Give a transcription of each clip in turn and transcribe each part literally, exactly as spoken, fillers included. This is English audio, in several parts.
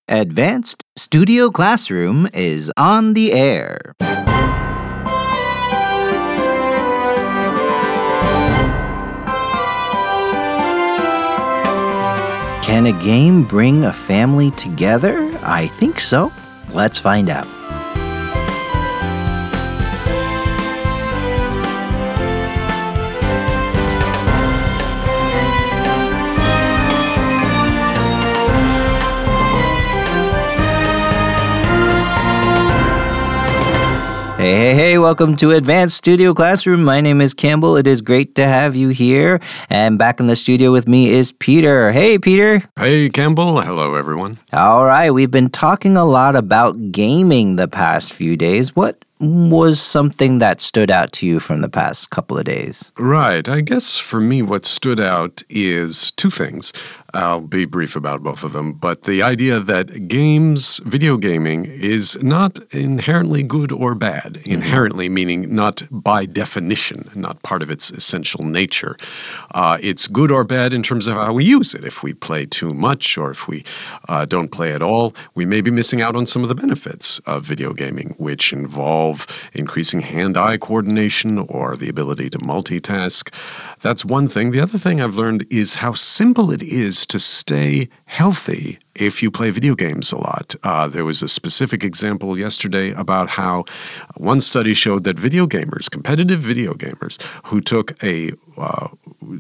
Advanced Studio Classroom is on the air. Can a game bring a family together? I think so. Let's find out. Hey, hey, hey, welcome to Advanced Studio Classroom. My name is Campbell. It is great to have you here. And back in the studio with me is Peter. Hey, Peter. Hey, Campbell. Hello, everyone. All right, we've been talking a lot about gaming the past few days. What was something that stood out to you from the past couple of days? Right. I guess for me, what stood out is two things. I'll be brief about both of them, but the idea that games, video gaming, is not inherently good or bad. Mm-hmm. Inherently meaning not by definition, not part of its essential nature. Uh, it's good or bad in terms of how we use it. If we play too much or if we uh, don't play at all, we may be missing out on some of the benefits of video gaming, which involve increasing hand-eye coordination or the ability to multitask. That's one thing. The other thing I've learned is how simple it is to stay healthy if you play video games a lot. Uh, there was a specific example yesterday about how one study showed that video gamers, competitive video gamers, who took a uh,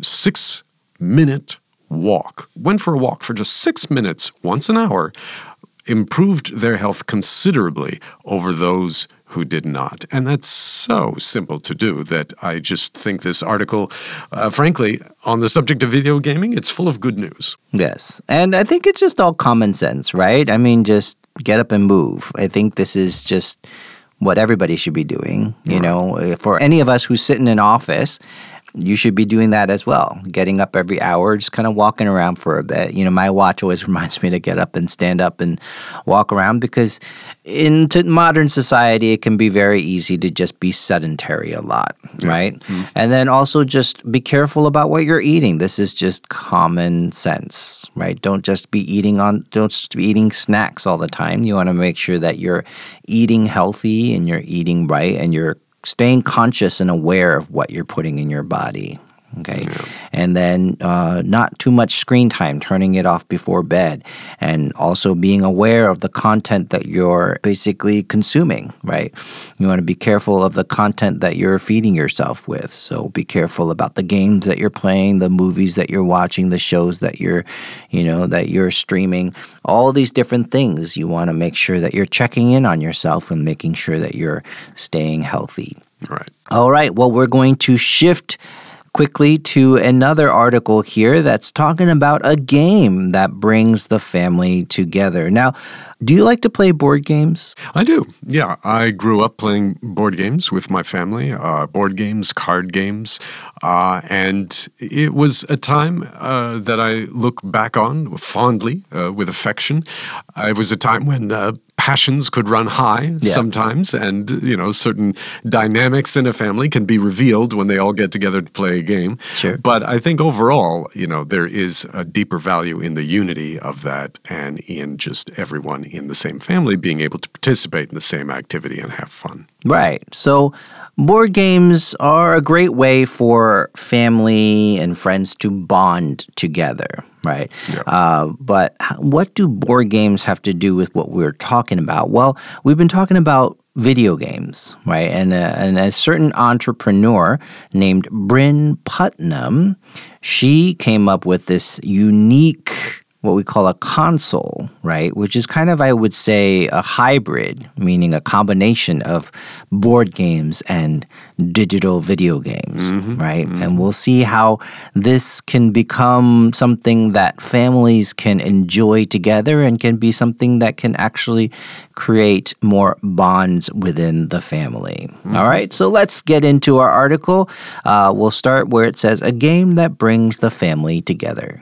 six-minute walk, went for a walk for just six minutes once an hour, improved their health considerably over those who did not. And that's so simple to do that I just think this article, uh, frankly, on the subject of video gaming, it's full of good news. Yes. And I think it's just all common sense, right? I mean, just get up and move. I think this is just what everybody should be doing. You right. know, for any of us who sit in an office, you should be doing that as well. Getting up every hour, just kind of walking around for a bit. You know, my watch always reminds me to get up and stand up and walk around because in t- modern society, it can be very easy to just be sedentary a lot, yeah. right? Mm-hmm. And then also just be careful about what you're eating. This is just common sense, right? Don't just be eating on, don't just be eating snacks all the time. You want to make sure that you're eating healthy and you're eating right and you're staying conscious and aware of what you're putting in your body, okay? Yeah. And then uh, not too much screen time, turning it off before bed, and also being aware of the content that you're basically consuming, right? You want to be careful of the content that you're feeding yourself with. So be careful about the games that you're playing, the movies that you're watching, the shows that you're, you know, that you're streaming, all these different things. You want to make sure that you're checking in on yourself and making sure that you're staying healthy. Right. All right. Well, we're going to shift quickly to another article here that's talking about a game that brings the family together. Now, do you like to play board games? I do. Yeah, I grew up playing board games with my family, uh, board games, card games, uh, and it was a time uh, that I look back on fondly, uh, with affection. Uh, it was a time when uh, passions could run high yeah. sometimes, and you know, certain dynamics in a family can be revealed when they all get together to play a game. Sure. But I think overall, you know, there is a deeper value in the unity of that and in just everyone in the same family being able to participate in the same activity and have fun. Right. So board games are a great way for family and friends to bond together, right? Yeah. Uh, but what do board games have to do with what we're talking about? Well, we've been talking about video games, right? And a, and a certain entrepreneur named Bryn Putnam, she came up with this unique, what we call a console, right? Which is kind of, I would say, a hybrid, meaning a combination of board games and digital video games, mm-hmm, right? Mm-hmm. And we'll see how this can become something that families can enjoy together and can be something that can actually create more bonds within the family. Mm-hmm. All right, so let's get into our article. Uh, we'll start where it says, a game that brings the family together.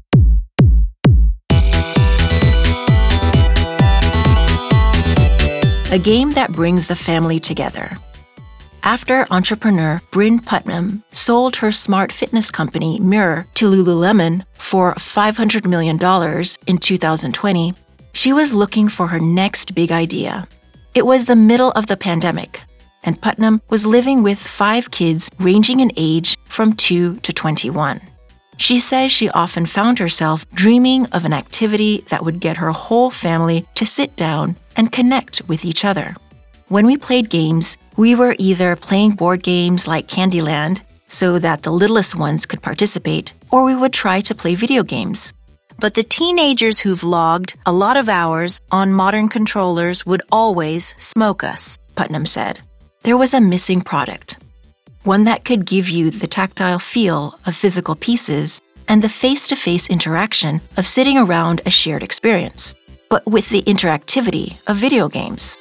A game that brings the family together. After entrepreneur Bryn Putnam sold her smart fitness company Mirror to Lululemon for five hundred million dollars in two thousand twenty, She was looking for her next big idea. It was the middle of the pandemic, and Putnam was living with five kids ranging in age from two to twenty-one. She says she often found herself dreaming of an activity that would get her whole family to sit down and connect with each other. When we played games, we were either playing board games like Candyland so that the littlest ones could participate, or we would try to play video games. But the teenagers who've logged a lot of hours on modern controllers would always smoke us, Putnam said. There was a missing product, one that could give you the tactile feel of physical pieces and the face-to-face interaction of sitting around a shared experience, but with the interactivity of video games.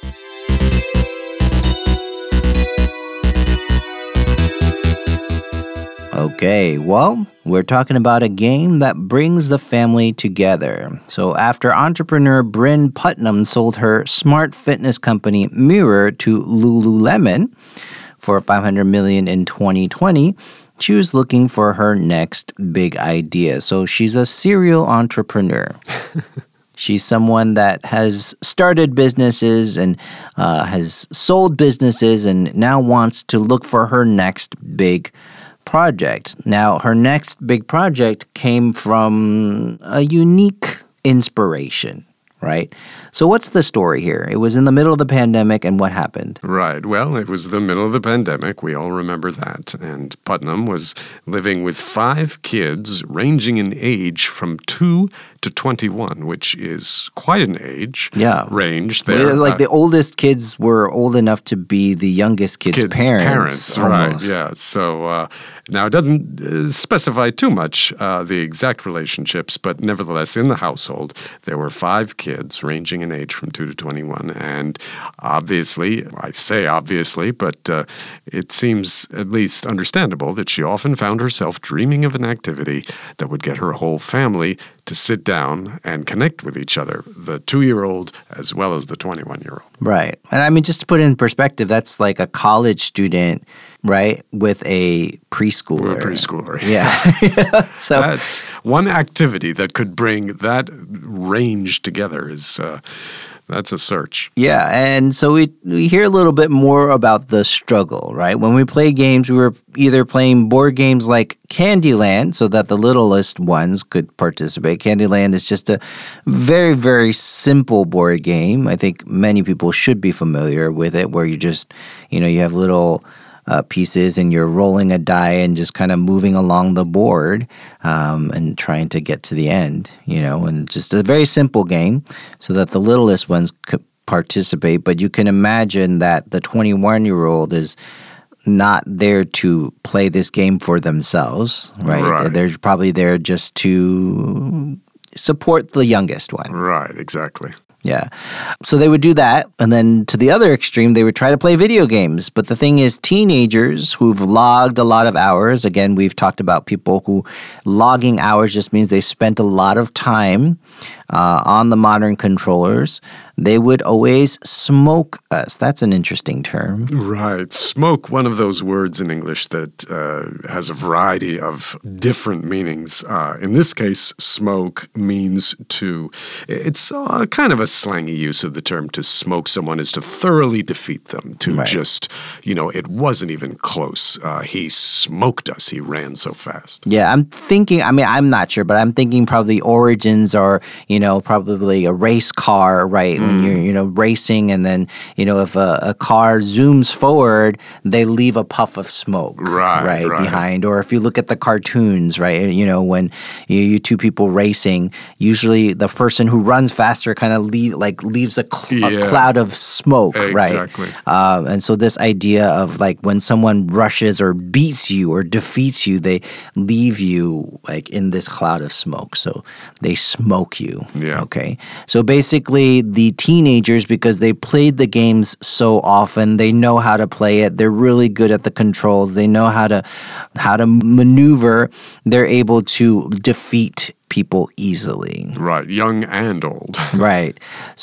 Okay, well, we're talking about a game that brings the family together. So after entrepreneur Bryn Putnam sold her smart fitness company Mirror to Lululemon for five hundred million dollars in twenty twenty, she was looking for her next big idea. So she's a serial entrepreneur. She's someone that has started businesses and uh, has sold businesses and now wants to look for her next big project. Now, her next big project came from a unique inspiration, right? So what's the story here? It was in the middle of the pandemic, and what happened? Right. Well, it was the middle of the pandemic. We all remember that. And Putnam was living with five kids ranging in age from two to twenty-one, which is quite an age yeah. range there. Like uh, the oldest kids were old enough to be the youngest kids', kids' parents. parents right, yeah. So uh, now it doesn't uh, specify too much uh, the exact relationships, but nevertheless, in the household, there were five kids ranging in age from two to twenty-one. And obviously, I say obviously, but uh, it seems at least understandable that she often found herself dreaming of an activity that would get her whole family to sit down and connect with each other, the two-year-old as well as the twenty-one-year-old. Right. And I mean, just to put it in perspective, that's like a college student, right, with a preschooler. A preschooler. Yeah. So that's one activity that could bring that range together is uh, that's a search. Yeah, and so we we hear a little bit more about the struggle, right? When we play games, we were either playing board games like Candyland so that the littlest ones could participate. Candyland is just a very, very simple board game. I think many people should be familiar with it, where you just, you know, you have little Uh, pieces and you're rolling a die and just kind of moving along the board um, and trying to get to the end, you know, and just a very simple game so that the littlest ones could participate. But you can imagine that the twenty-one-year-old is not there to play this game for themselves, right? Right. They're probably there just to support the youngest one. Right, exactly. Yeah. So they would do that. And then to the other extreme, they would try to play video games. But the thing is, teenagers who've logged a lot of hours, again, we've talked about people who logging hours just means they spent a lot of time uh, on the modern controllers. They would always smoke us. That's an interesting term. Right. Smoke, one of those words in English that uh, has a variety of different meanings. Uh, in this case, smoke means to, it's uh, kind of a slangy use of the term to smoke someone is to thoroughly defeat them, to Right. just, you know, it wasn't even close. Uh, he smoked us. He ran so fast. Yeah, I'm thinking, I mean, I'm not sure, but I'm thinking probably origins are, you know, probably a race car, right? Mm. When you're, you know, racing and then, you know, if a, a car zooms forward, they leave a puff of smoke, right, right, right, behind. Or if you look at the cartoons, right, you know, when you, you two people racing, usually the person who runs faster kind of leave, like leaves a, cl- Yeah. a cloud of smoke, right? Exactly. Um, and so this idea of like when someone rushes or beats you or defeats you, they leave you like in this cloud of smoke. So they smoke you. Yeah. Okay. So basically the teenagers, because they played the games so often, they know how to play it. They're really good at the controls. They know how to how to maneuver. They're able to defeat people easily. Right, young and old. Right.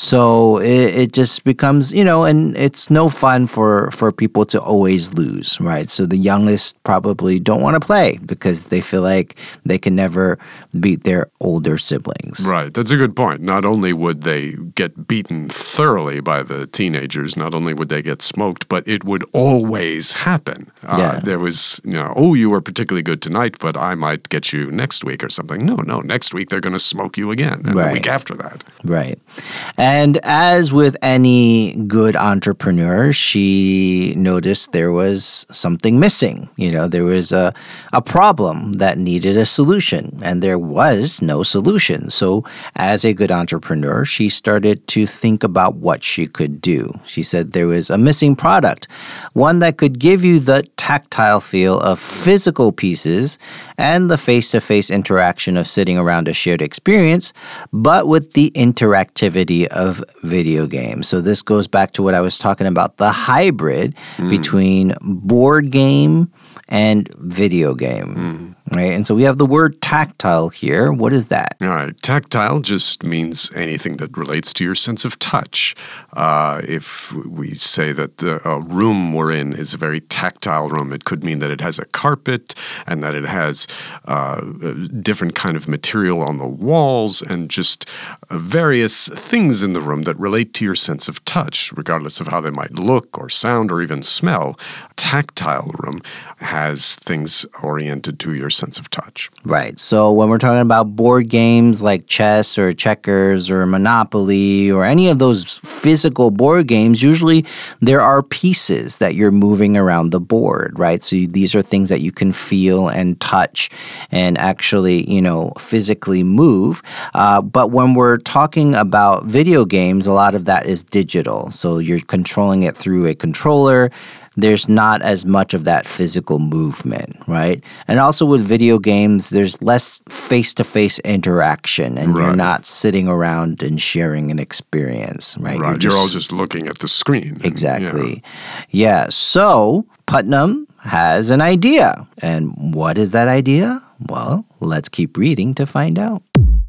So it, it just becomes, you know, and it's no fun for, for people to always lose, right? So the youngest probably don't want to play because they feel like they can never beat their older siblings. Right, that's a good point. Not only would they get beaten thoroughly by the teenagers, not only would they get smoked, but it would always happen. Uh, Yeah. There was, you know, oh, you were particularly good tonight, but I might get you next week or something. No, no, next week they're going to smoke you again, and Right. the week after that. Right. And as with any good entrepreneur, she noticed there was something missing. You know, there was a, a problem that needed a solution, and there was no solution. So as a good entrepreneur, she started to think about what she could do. She said there was a missing product, one that could give you the tactile feel of physical pieces and the face-to-face interaction of sitting around a shared experience, but with the interactivity of video games. So this goes back to what I was talking about, the hybrid mm. between board game and video game. Mm. Right? And so we have the word tactile here. What is that? All right. Tactile just means anything that relates to your sense of touch. Uh, if we say that the uh, room we're in is a very tactile room, it could mean that it has a carpet and that it has uh, a different kind of material on the walls and just uh, various things in the room that relate to your sense of touch, regardless of how they might look or sound or even smell. Tactile room has things oriented to your sense of touch. Right. So when we're talking about board games like chess or checkers or Monopoly or any of those physical board games, usually there are pieces that you're moving around the board, right? So these are things that you can feel and touch and actually, you know, physically move. Uh, but when we're talking about video games, a lot of that is digital. So you're controlling it through a controller. There's not as much of that physical movement, right? And also with video games, there's less face-to-face interaction, and right. you're not sitting around and sharing an experience, right? Right, you're, just, you're all just looking at the screen. Exactly. Yeah. yeah, so Putnam has an idea. And what is that idea? Well, let's keep reading to find out.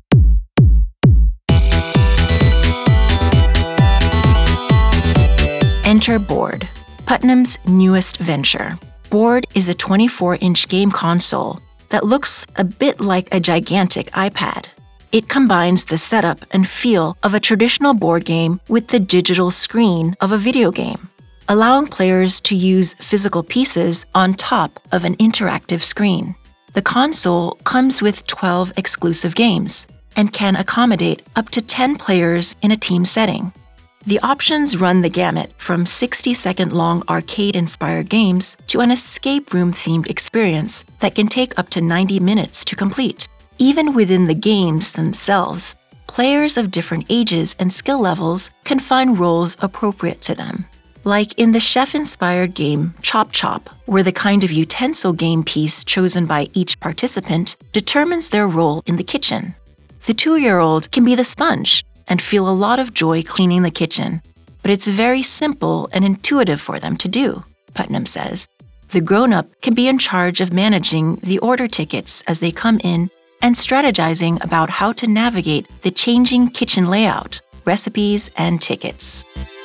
Enter Board, Putnam's newest venture. Board is a twenty-four inch game console that looks a bit like a gigantic iPad. It combines the setup and feel of a traditional board game with the digital screen of a video game, allowing players to use physical pieces on top of an interactive screen. The console comes with twelve exclusive games and can accommodate up to ten players in a team setting. The options run the gamut from sixty-second-long arcade-inspired games to an escape room-themed experience that can take up to ninety minutes to complete. Even within the games themselves, players of different ages and skill levels can find roles appropriate to them. Like in the chef-inspired game Chop Chop, where the kind of utensil game piece chosen by each participant determines their role in the kitchen. The two-year-old can be the sponge and feel a lot of joy cleaning the kitchen, but it's very simple and intuitive for them to do, Putnam says. The grown-up can be in charge of managing the order tickets as they come in and strategizing about how to navigate the changing kitchen layout, recipes, and tickets.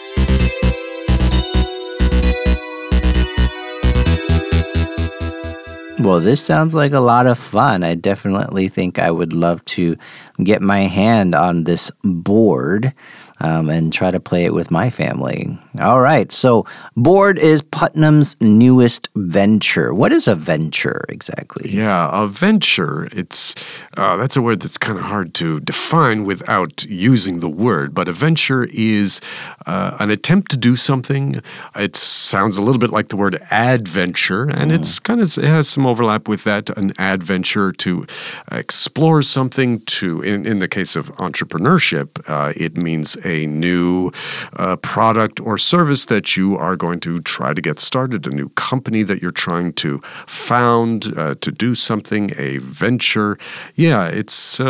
Well, this sounds like a lot of fun. I definitely think I would love to get my hand on this board um, and try to play it with my family. All right, so Board is Putnam's newest venture. What is a venture exactly? Yeah, a venture, it's uh, that's a word that's kind of hard to define without using the word, but a venture is uh, an attempt to do something. It sounds a little bit like the word adventure, and mm. it's kind of it has some overlap with that, an adventure, to explore something, to, in, in the case of entrepreneurship, uh, it means a new uh, product or service that you are going to try to get started, a new company that you're trying to found, uh, to do something, a venture. Yeah, it's, um,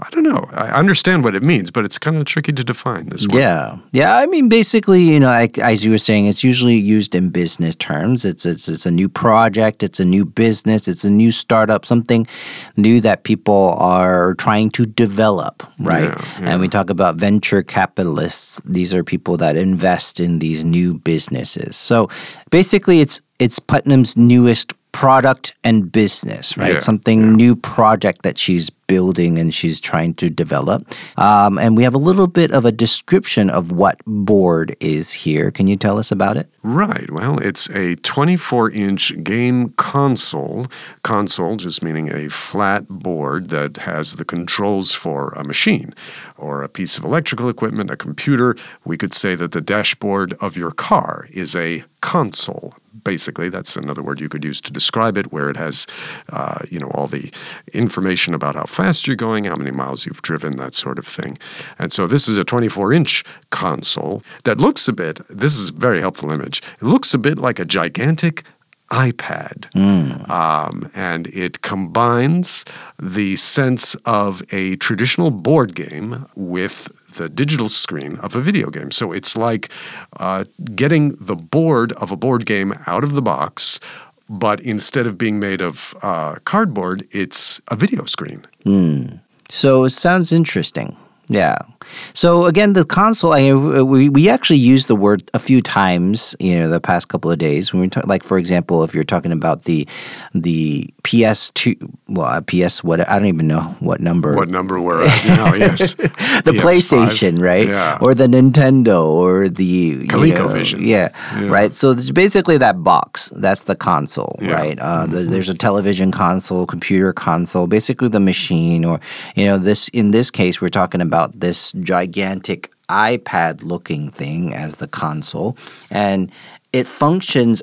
I don't know. I understand what it means, but it's kind of tricky to define as well. Yeah. Yeah. I mean, basically, you know, like, as you were saying, it's usually used in business terms. It's, it's, it's a new project. It's a new business. It's a new startup, something new that people are trying to develop, right? Yeah, yeah. And we talk about venture capitalists. These are people that invest in these new businesses. So basically, it's it's Putnam's newest product and business, right? Yeah, Something yeah. new project that she's building and she's trying to develop. Um, and we have a little bit of a description of what board is here. Can you tell us about it? Right. Well, it's a twenty-four inch game console. Console just meaning a flat board that has the controls for a machine or a piece of electrical equipment, a computer. We could say that the dashboard of your car is a console. Basically, that's another word you could use to describe it, where it has, uh, you know, all the information about how fast you're going, how many miles you've driven, that sort of thing. And so this is a twenty-four inch console that looks a bit, this is a very helpful image, it looks a bit like a gigantic iPad. Mm. Um, and it combines the sense of a traditional board game with the digital screen of a video game. So it's like uh, getting the board of a board game out of the box, but instead of being made of uh, cardboard, it's a video screen. Mm. So it sounds interesting. Yeah. So again, the console, I, we we actually used the word a few times, you know, the past couple of days. When we talk, like, for example, if you're talking about the the P S two, well, P S what I don't even know what number. What number we're at now? Yes, the P S five. PlayStation, right? Yeah. Or the Nintendo, or the ColecoVision. You know, yeah, Yeah. right. So it's basically that box. That's the console, Yeah. right? Uh, the, there's a television console, computer console, basically the machine, or you know, this in this case, we're talking about this gigantic iPad-looking thing as the console, and it functions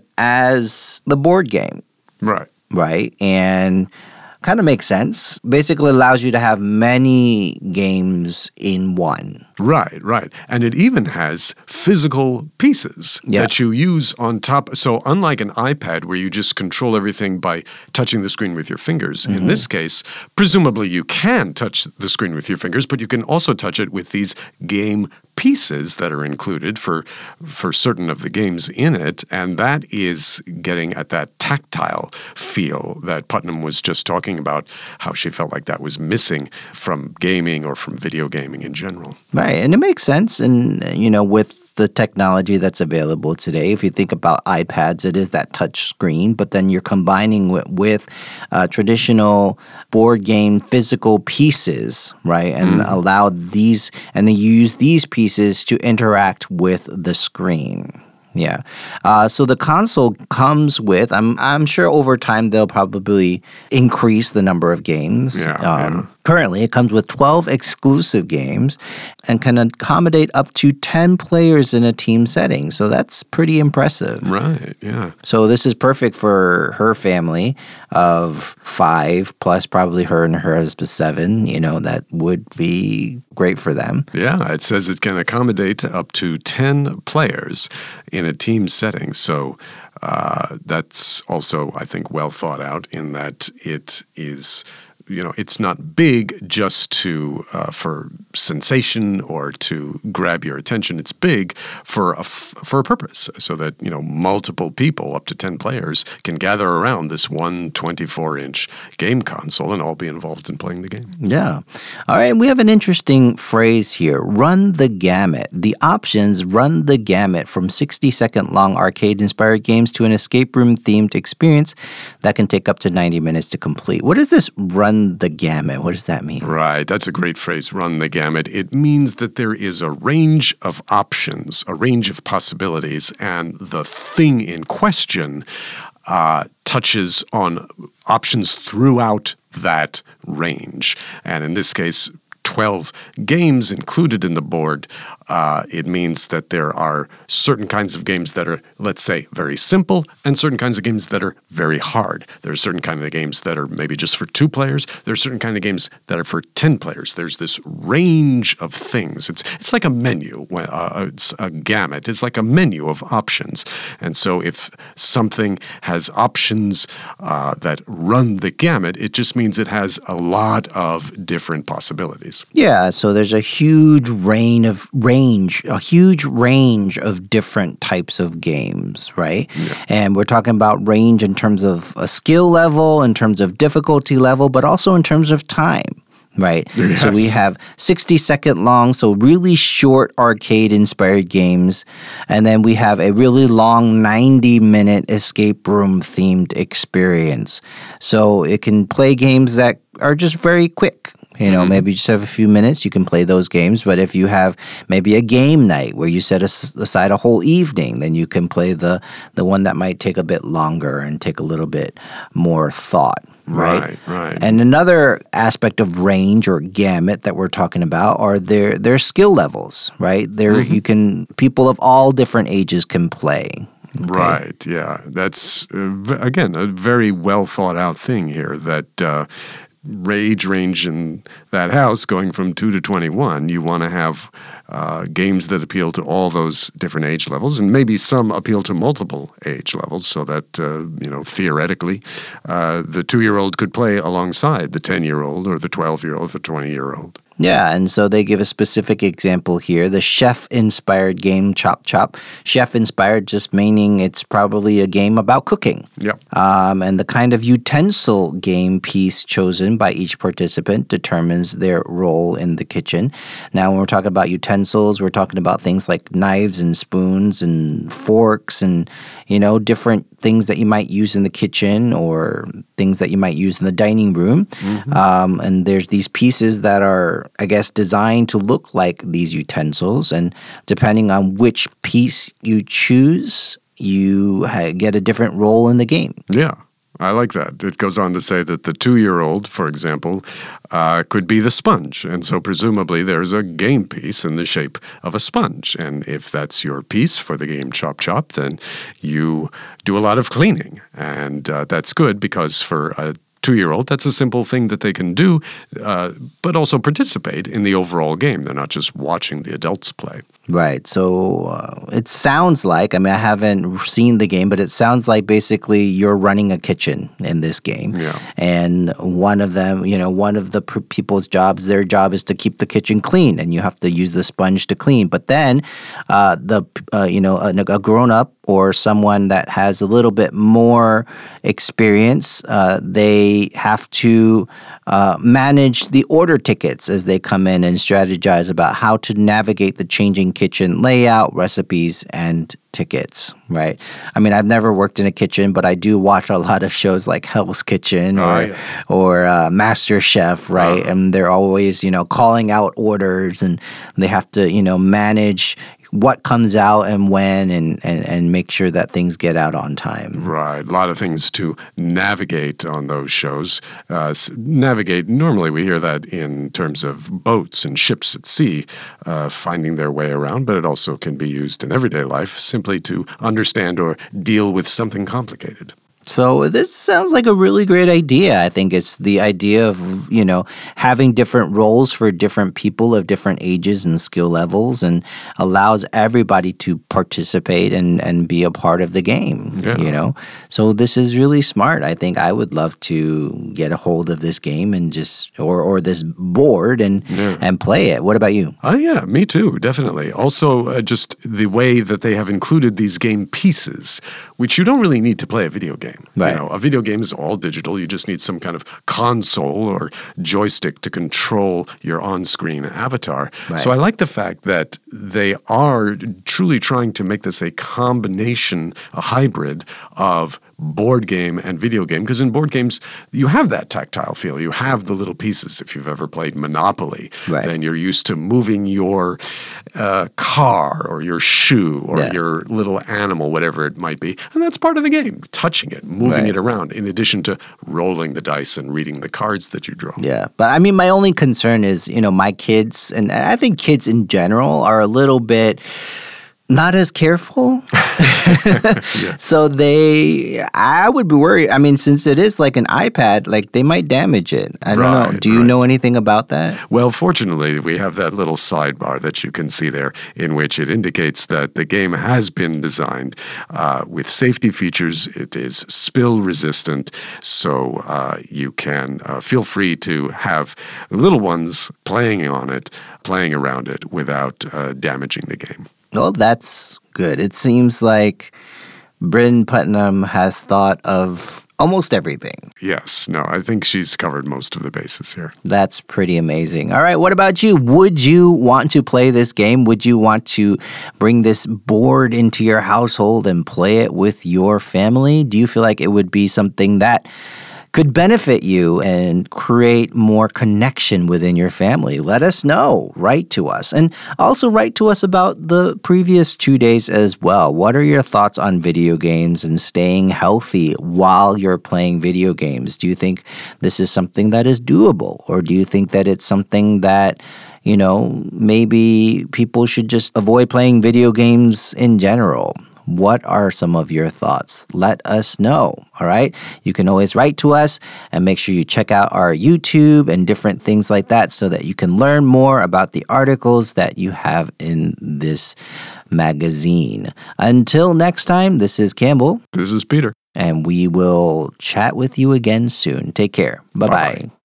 as the board game, Right. right? And kind of makes sense. Basically allows you to have many games in one. Right, right. And it even has physical pieces Yeah. that you use on top. So unlike an iPad where you just control everything by touching the screen with your fingers, in this case, presumably you can touch the screen with your fingers, but you can also touch it with these game pieces that are included for for certain of the games in it, and that is getting at that tactile feel that Putnam was just talking about, how she felt like that was missing from gaming or from video gaming in general. Right, and it makes sense. And, you know, with the technology that's available today, if you think about iPads, it is that touch screen, but then you're combining it with uh, traditional board game physical pieces, right? And Mm. allow these, and then you use these pieces to interact with the screen. Yeah. Uh, so the console comes with, I'm I'm sure over time they'll probably increase the number of games. Yeah, um, yeah. Currently, it comes with twelve exclusive games and can accommodate up to ten players in a team setting. So that's pretty impressive. Right, yeah. So this is perfect for her family of five, plus probably her and her husband seven. You know, that would be great for them. Yeah, it says it can accommodate up to ten players in a team setting. So uh, that's also, I think, well thought out in that it is, you know, it's not big just to uh, for sensation or to grab your attention. It's big for a f- for a purpose, so that, you know, multiple people, up to ten players, can gather around this one twenty-four inch game console and all be involved in playing the game. Yeah. All right. We have an interesting phrase here. Run the gamut. The options run the gamut from sixty second long arcade inspired games to an escape room themed experience that can take up to ninety minutes to complete. What is this run the gamut? What does that mean? Right. That's a great phrase, run the gamut. It means that there is a range of options, a range of possibilities, and the thing in question uh, touches on options throughout that range. And in this case, twelve games included in the board Uh, it means that there are certain kinds of games that are, let's say, very simple, and certain kinds of games that are very hard. There are certain kinds of games that are maybe just for two players. There are certain kinds of games that are for ten players. There's this range of things. It's it's like a menu, uh, it's a gamut. It's like a menu of options. And so if something has options uh, that run the gamut, it just means it has a lot of different possibilities. Yeah, so there's a huge range of range, a huge range of different types of games, right? Yeah. And we're talking about range in terms of a skill level, in terms of difficulty level, but also in terms of time. Right. Yes. So we have sixty second long, so really short arcade inspired games. And then we have a really long ninety minute escape room themed experience. So it can play games that are just very quick. You know, mm-hmm. maybe you just have a few minutes, you can play those games. But if you have maybe a game night where you set aside a whole evening, then you can play the, the one that might take a bit longer and take a little bit more thought. Right? Right, right. And another aspect of range or gamut that we're talking about are their their skill levels, right? There mm-hmm. you can people of all different ages can play. Okay? Right, yeah. That's, uh, again, a very well thought out thing here that uh, age range in that house going from two to twenty-one, you want to have uh, games that appeal to all those different age levels, and maybe some appeal to multiple age levels, so that, uh, you know, theoretically, uh, the two-year-old could play alongside the ten-year-old or the twelve-year-old or the twenty-year-old. Yeah, and so they give a specific example here, the chef-inspired game Chop Chop. Chef-inspired just meaning it's probably a game about cooking. Yep. Um, and the kind of utensil game piece chosen by each participant determines their role in the kitchen. Now, when we're talking about utensils, we're talking about things like knives and spoons and forks and, you know, different things that you might use in the kitchen or things that you might use in the dining room. Mm-hmm. Um, and there's these pieces that are, I guess, designed to look like these utensils. And depending on which piece you choose, you ha- get a different role in the game. Yeah. I like that. It goes on to say that the two-year-old, for example, uh, could be the sponge. And so presumably there's a game piece in the shape of a sponge. And if that's your piece for the game Chop Chop, then you do a lot of cleaning. And uh, that's good because for a two-year-old, that's a simple thing that they can do, uh, but also participate in the overall game. They're not just watching the adults play. Right. So uh, it sounds like, I mean, I haven't seen the game, but it sounds like basically you're running a kitchen in this game. Yeah. And one of them, you know, one of the p- people's jobs, their job is to keep the kitchen clean, and you have to use the sponge to clean. But then uh, the, uh, you know, a, a grown-up or someone that has a little bit more experience, uh, they have to uh, manage the order tickets as they come in and strategize about how to navigate the changing kitchen layout, recipes, and tickets, right? I mean, I've never worked in a kitchen, but I do watch a lot of shows like Hell's Kitchen or, oh, yeah. or uh, Master Chef, right? Uh-huh. And they're always, you know, calling out orders, and they have to, you know, manage what comes out and when, and, and, and make sure that things get out on time. Right. A lot of things to navigate on those shows. Uh, navigate, normally we hear that in terms of boats and ships at sea uh, finding their way around, but it also can be used in everyday life simply to understand or deal with something complicated. So this sounds like a really great idea. I think it's the idea of, you know, having different roles for different people of different ages and skill levels, and allows everybody to participate and, and be a part of the game, yeah. you know. So this is really smart. I think I would love to get a hold of this game and just, or, or this board and, yeah. and play it. What about you? Oh, uh, yeah, me too, definitely. Also, uh, just the way that they have included these game pieces, which you don't really need to play a video game. Right. You know, a video game is all digital. You just need some kind of console or joystick to control your on-screen avatar. Right. So I like the fact that they are truly trying to make this a combination, a hybrid of board game and video game, because in board games, you have that tactile feel. You have the little pieces. If you've ever played Monopoly, Right. then you're used to moving your uh, car or your shoe or Yeah. your little animal, whatever it might be. And that's part of the game, touching it, moving Right. it around, in addition to rolling the dice and reading the cards that you draw. Yeah, but I mean, my only concern is, you know, my kids, and I think kids in general are a little bit not as careful. So they, I would be worried. I mean, since it is like an iPad, like they might damage it. I don't know. Right, Do you right. know anything about that? Well, fortunately, we have that little sidebar that you can see there in which it indicates that the game has been designed uh, with safety features. It is spill resistant, so uh, you can uh, feel free to have little ones playing on it, playing around it without uh, damaging the game. Well, that's good. It seems like Bryn Putnam has thought of almost everything. Yes, no, I think she's covered most of the bases here. That's pretty amazing. All right, what about you? Would you want to play this game? Would you want to bring this board into your household and play it with your family? Do you feel like it would be something that could benefit you and create more connection within your family? Let us know. Write to us. And also write to us about the previous two days as well. What are your thoughts on video games and staying healthy while you're playing video games? Do you think this is something that is doable? Or do you think that it's something that, you know, maybe people should just avoid playing video games in general? What are some of your thoughts? Let us know, all right? You can always write to us, and make sure you check out our YouTube and different things like that so that you can learn more about the articles that you have in this magazine. Until next time, this is Campbell, This is Peter. and we will chat with you again soon. Take care. Bye-bye. Bye-bye.